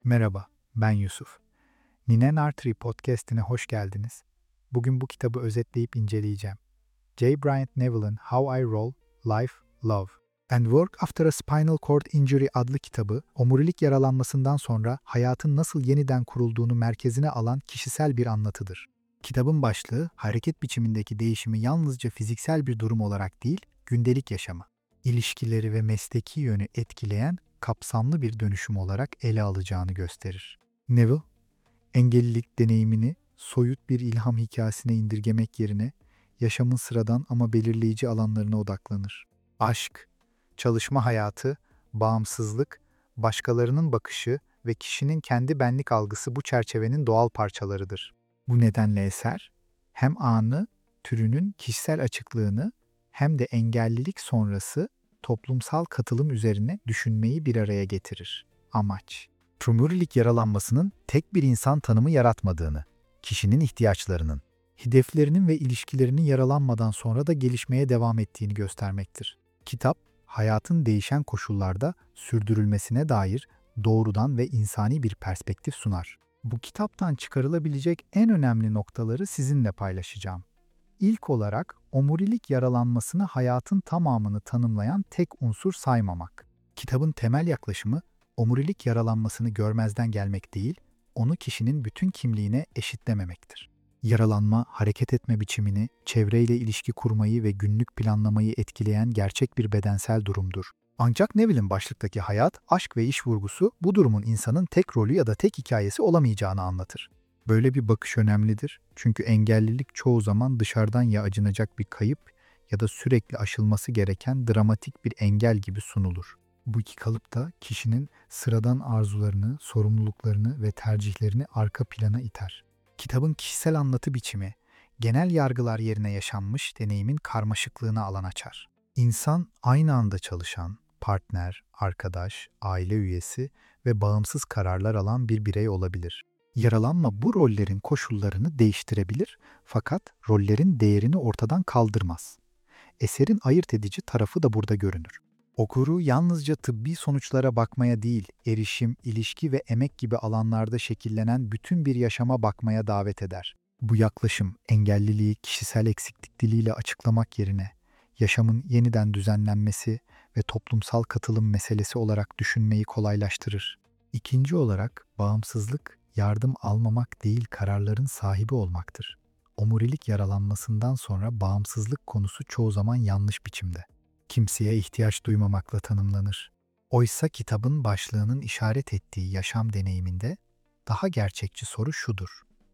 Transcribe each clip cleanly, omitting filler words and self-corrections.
Merhaba, ben Yusuf. Ninen Artery Podcast'ine hoş geldiniz. Bugün bu kitabı özetleyip inceleyeceğim. J. Bryant Neville'ın How I Roll, Life, Love and Work After a Spinal Cord Injury adlı kitabı, omurilik yaralanmasından sonra hayatın nasıl yeniden kurulduğunu merkezine alan kişisel bir anlatıdır. Kitabın başlığı, hareket biçimindeki değişimi yalnızca fiziksel bir durum olarak değil, gündelik yaşamı, ilişkileri ve mesleki yönü etkileyen kapsamlı bir dönüşüm olarak ele alacağını gösterir. Neville, engellilik deneyimini soyut bir ilham hikayesine indirgemek yerine yaşamın sıradan ama belirleyici alanlarına odaklanır. Aşk, çalışma hayatı, bağımsızlık, başkalarının bakışı ve kişinin kendi benlik algısı bu çerçevenin doğal parçalarıdır. Bu nedenle eser, hem anı, türünün kişisel açıklığını hem de engellilik sonrası toplumsal katılım üzerine düşünmeyi bir araya getirir. Amaç, omurilik yaralanmasının tek bir insan tanımı yaratmadığını, kişinin ihtiyaçlarının, hedeflerinin ve ilişkilerinin yaralanmadan sonra da gelişmeye devam ettiğini göstermektir. Kitap, hayatın değişen koşullarda sürdürülmesine dair doğrudan ve insani bir perspektif sunar. Bu kitaptan çıkarılabilecek en önemli noktaları sizinle paylaşacağım. İlk olarak omurilik yaralanmasını hayatın tamamını tanımlayan tek unsur saymamak. Kitabın temel yaklaşımı omurilik yaralanmasını görmezden gelmek değil, onu kişinin bütün kimliğine eşitlememektir. Yaralanma, hareket etme biçimini, çevreyle ilişki kurmayı ve günlük planlamayı etkileyen gerçek bir bedensel durumdur. Ancak Neville'in başlıktaki hayat, aşk ve iş vurgusu bu durumun insanın tek rolü ya da tek hikayesi olamayacağını anlatır. Böyle bir bakış önemlidir çünkü engellilik çoğu zaman dışarıdan ya acınacak bir kayıp ya da sürekli aşılması gereken dramatik bir engel gibi sunulur. Bu iki kalıp da kişinin sıradan arzularını, sorumluluklarını ve tercihlerini arka plana iter. Kitabın kişisel anlatı biçimi, genel yargılar yerine yaşanmış deneyimin karmaşıklığına alan açar. İnsan aynı anda çalışan, partner, arkadaş, aile üyesi ve bağımsız kararlar alan bir birey olabilir. Yaralanma bu rollerin koşullarını değiştirebilir fakat rollerin değerini ortadan kaldırmaz. Eserin ayırt edici tarafı da burada görünür. Okuru yalnızca tıbbi sonuçlara bakmaya değil, erişim, ilişki ve emek gibi alanlarda şekillenen bütün bir yaşama bakmaya davet eder. Bu yaklaşım, engelliliği kişisel eksiklik diliyle açıklamak yerine, yaşamın yeniden düzenlenmesi ve toplumsal katılım meselesi olarak düşünmeyi kolaylaştırır. İkinci olarak, bağımsızlık, yardım almamak değil kararların sahibi olmaktır. Omurilik yaralanmasından sonra bağımsızlık konusu çoğu zaman yanlış biçimde. Kimseye ihtiyaç duymamakla tanımlanır. Oysa kitabın başlığının işaret ettiği yaşam deneyiminde daha gerçekçi soru şudur: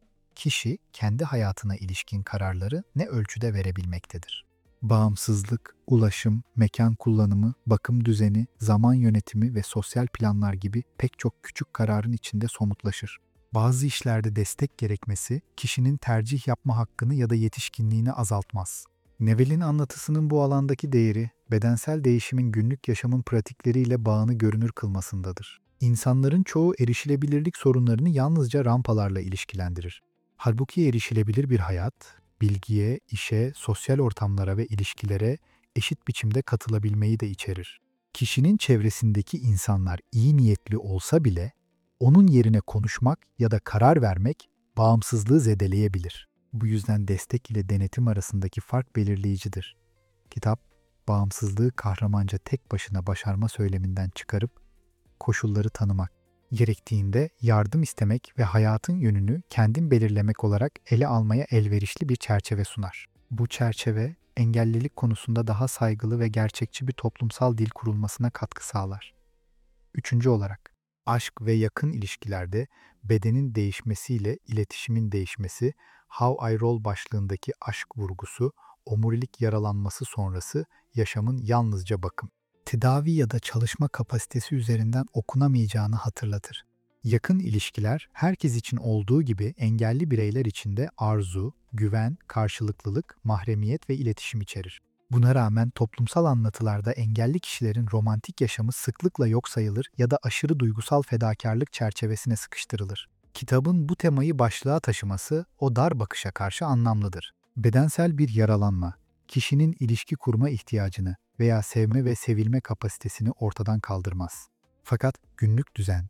kişi kendi hayatına ilişkin kararları ne ölçüde verebilmektedir? Bağımsızlık, ulaşım, mekan kullanımı, bakım düzeni, zaman yönetimi ve sosyal planlar gibi pek çok küçük kararın içinde somutlaşır. Bazı işlerde destek gerekmesi, kişinin tercih yapma hakkını ya da yetişkinliğini azaltmaz. Neville'in anlatısının bu alandaki değeri, bedensel değişimin günlük yaşamın pratikleriyle bağını görünür kılmasındadır. İnsanların çoğu erişilebilirlik sorunlarını yalnızca rampalarla ilişkilendirir. Halbuki erişilebilir bir hayat, bilgiye, işe, sosyal ortamlara ve ilişkilere eşit biçimde katılabilmeyi de içerir. Kişinin çevresindeki insanlar iyi niyetli olsa bile, onun yerine konuşmak ya da karar vermek bağımsızlığı zedeleyebilir. Bu yüzden destek ile denetim arasındaki fark belirleyicidir. Kitap, bağımsızlığı kahramanca tek başına başarma söyleminden çıkarıp, koşulları tanımak, gerektiğinde yardım istemek ve hayatın yönünü kendin belirlemek olarak ele almaya elverişli bir çerçeve sunar. Bu çerçeve, engellilik konusunda daha saygılı ve gerçekçi bir toplumsal dil kurulmasına katkı sağlar. Üçüncü olarak, aşk ve yakın ilişkilerde bedenin değişmesiyle iletişimin değişmesi, How I Roll başlığındaki aşk vurgusu, omurilik yaralanması sonrası yaşamın yalnızca bakım, tedavi ya da çalışma kapasitesi üzerinden okunamayacağını hatırlatır. Yakın ilişkiler herkes için olduğu gibi engelli bireyler için de arzu, güven, karşılıklılık, mahremiyet ve iletişim içerir. Buna rağmen toplumsal anlatılarda engelli kişilerin romantik yaşamı sıklıkla yok sayılır ya da aşırı duygusal fedakarlık çerçevesine sıkıştırılır. Kitabın bu temayı başlığa taşıması o dar bakışa karşı anlamlıdır. Bedensel bir yaralanma, kişinin ilişki kurma ihtiyacını veya sevme ve sevilme kapasitesini ortadan kaldırmaz. Fakat günlük düzen,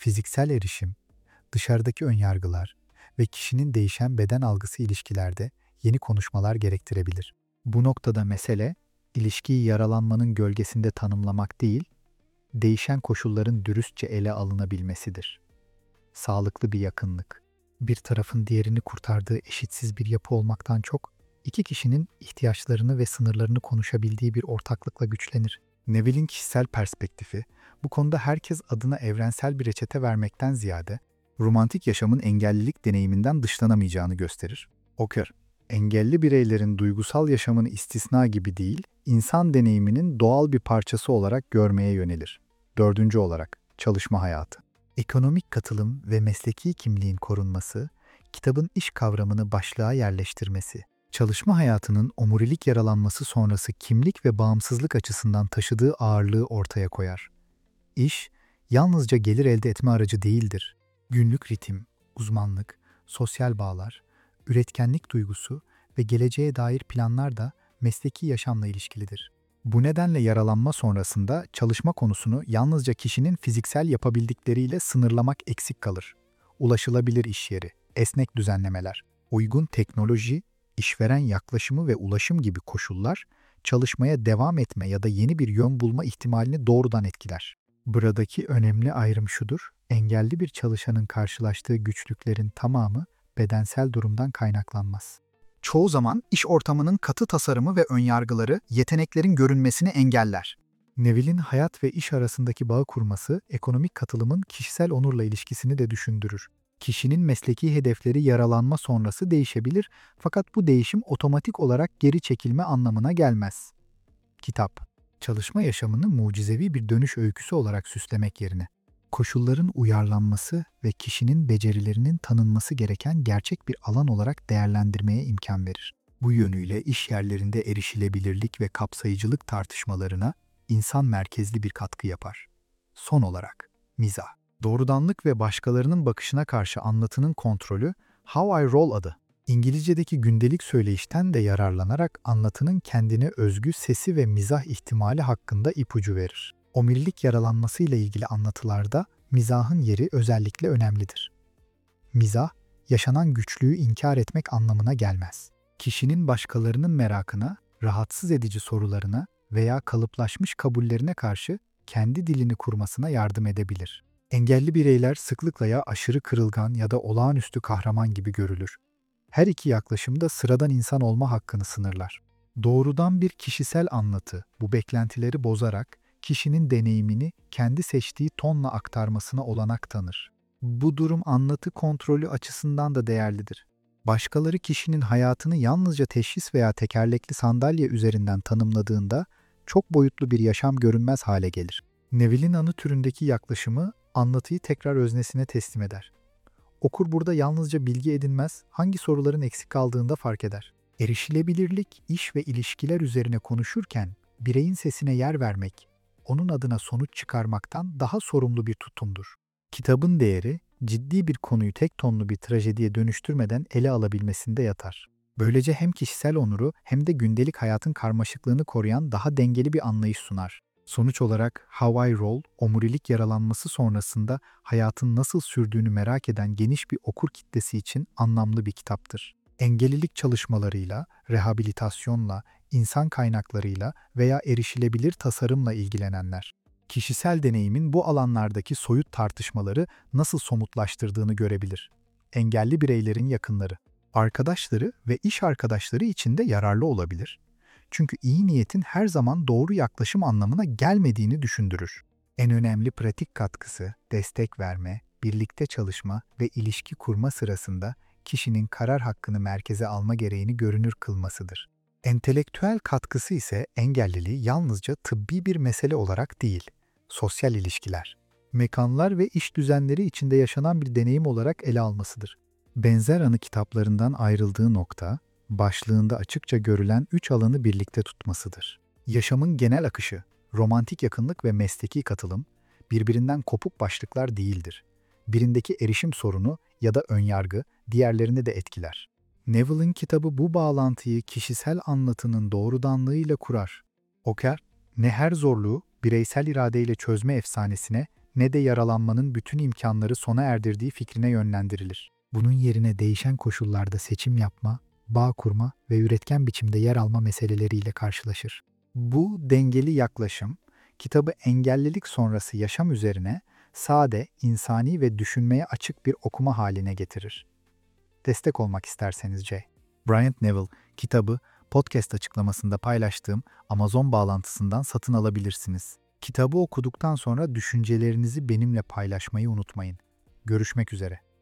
fiziksel erişim, dışarıdaki önyargılar ve kişinin değişen beden algısı ilişkilerde yeni konuşmalar gerektirebilir. Bu noktada mesele, ilişkiyi yaralanmanın gölgesinde tanımlamak değil, değişen koşulların dürüstçe ele alınabilmesidir. Sağlıklı bir yakınlık, bir tarafın diğerini kurtardığı eşitsiz bir yapı olmaktan çok, iki kişinin ihtiyaçlarını ve sınırlarını konuşabildiği bir ortaklıkla güçlenir. Neville'in kişisel perspektifi, bu konuda herkes adına evrensel bir reçete vermekten ziyade, romantik yaşamın engellilik deneyiminden dışlanamayacağını gösterir. Oker, engelli bireylerin duygusal yaşamını istisna gibi değil, insan deneyiminin doğal bir parçası olarak görmeye yönelir. 4. olarak, çalışma hayatı. Ekonomik katılım ve mesleki kimliğin korunması, kitabın iş kavramını başlığa yerleştirmesi, çalışma hayatının omurilik yaralanması sonrası kimlik ve bağımsızlık açısından taşıdığı ağırlığı ortaya koyar. İş, yalnızca gelir elde etme aracı değildir. Günlük ritim, uzmanlık, sosyal bağlar, üretkenlik duygusu ve geleceğe dair planlar da mesleki yaşamla ilişkilidir. Bu nedenle yaralanma sonrasında çalışma konusunu yalnızca kişinin fiziksel yapabildikleriyle sınırlamak eksik kalır. Ulaşılabilir iş yeri, esnek düzenlemeler, uygun teknoloji, işveren yaklaşımı ve ulaşım gibi koşullar, çalışmaya devam etme ya da yeni bir yön bulma ihtimalini doğrudan etkiler. Buradaki önemli ayrım şudur, engelli bir çalışanın karşılaştığı güçlüklerin tamamı bedensel durumdan kaynaklanmaz. Çoğu zaman iş ortamının katı tasarımı ve önyargıları yeteneklerin görünmesini engeller. Neville'in hayat ve iş arasındaki bağı kurması, ekonomik katılımın kişisel onurla ilişkisini de düşündürür. Kişinin mesleki hedefleri yaralanma sonrası değişebilir, fakat bu değişim otomatik olarak geri çekilme anlamına gelmez. Kitap, çalışma yaşamını mucizevi bir dönüş öyküsü olarak süslemek yerine, koşulların uyarlanması ve kişinin becerilerinin tanınması gereken gerçek bir alan olarak değerlendirmeye imkan verir. Bu yönüyle iş yerlerinde erişilebilirlik ve kapsayıcılık tartışmalarına insan merkezli bir katkı yapar. Son olarak, mizah. Doğrudanlık ve başkalarının bakışına karşı anlatının kontrolü, How I Roll adı. İngilizce'deki gündelik söyleyişten de yararlanarak anlatının kendine özgü sesi ve mizah ihtimali hakkında ipucu verir. Omurilik yaralanmasıyla ilgili anlatılarda mizahın yeri özellikle önemlidir. Mizah, yaşanan güçlüğü inkar etmek anlamına gelmez. Kişinin başkalarının merakına, rahatsız edici sorularına veya kalıplaşmış kabullerine karşı kendi dilini kurmasına yardım edebilir. Engelli bireyler sıklıkla ya aşırı kırılgan ya da olağanüstü kahraman gibi görülür. Her iki yaklaşım da sıradan insan olma hakkını sınırlar. Doğrudan bir kişisel anlatı bu beklentileri bozarak kişinin deneyimini kendi seçtiği tonla aktarmasına olanak tanır. Bu durum anlatı kontrolü açısından da değerlidir. Başkaları kişinin hayatını yalnızca teşhis veya tekerlekli sandalye üzerinden tanımladığında çok boyutlu bir yaşam görünmez hale gelir. Neville'in anı türündeki yaklaşımı anlatıyı tekrar öznesine teslim eder. Okur burada yalnızca bilgi edinmez, hangi soruların eksik kaldığında fark eder. Erişilebilirlik, iş ve ilişkiler üzerine konuşurken bireyin sesine yer vermek, onun adına sonuç çıkarmaktan daha sorumlu bir tutumdur. Kitabın değeri, ciddi bir konuyu tek tonlu bir trajediye dönüştürmeden ele alabilmesinde yatar. Böylece hem kişisel onuru hem de gündelik hayatın karmaşıklığını koruyan daha dengeli bir anlayış sunar. Sonuç olarak How I Roll, omurilik yaralanması sonrasında hayatın nasıl sürdüğünü merak eden geniş bir okur kitlesi için anlamlı bir kitaptır. Engellilik çalışmalarıyla, rehabilitasyonla, insan kaynaklarıyla veya erişilebilir tasarımla ilgilenenler, kişisel deneyimin bu alanlardaki soyut tartışmaları nasıl somutlaştırdığını görebilir. Engelli bireylerin yakınları, arkadaşları ve iş arkadaşları için de yararlı olabilir. Çünkü iyi niyetin her zaman doğru yaklaşım anlamına gelmediğini düşündürür. En önemli pratik katkısı, destek verme, birlikte çalışma ve ilişki kurma sırasında kişinin karar hakkını merkeze alma gereğini görünür kılmasıdır. Entelektüel katkısı ise engelliliği yalnızca tıbbi bir mesele olarak değil, sosyal ilişkiler, mekanlar ve iş düzenleri içinde yaşanan bir deneyim olarak ele almasıdır. Benzer anı kitaplarından ayrıldığı nokta, başlığında açıkça görülen 3 alanı birlikte tutmasıdır. Yaşamın genel akışı, romantik yakınlık ve mesleki katılım, birbirinden kopuk başlıklar değildir. Birindeki erişim sorunu ya da önyargı diğerlerini de etkiler. Neville'in kitabı bu bağlantıyı kişisel anlatının doğrudanlığıyla kurar. Oker, ne her zorluğu bireysel iradeyle çözme efsanesine ne de yaralanmanın bütün imkanları sona erdirdiği fikrine yönlendirilir. Bunun yerine değişen koşullarda seçim yapma, bağ kurma ve üretken biçimde yer alma meseleleriyle karşılaşır. Bu dengeli yaklaşım, kitabı engellilik sonrası yaşam üzerine sade, insani ve düşünmeye açık bir okuma haline getirir. Destek olmak isterseniz Bryant Neville kitabı podcast açıklamasında paylaştığım Amazon bağlantısından satın alabilirsiniz. Kitabı okuduktan sonra düşüncelerinizi benimle paylaşmayı unutmayın. Görüşmek üzere.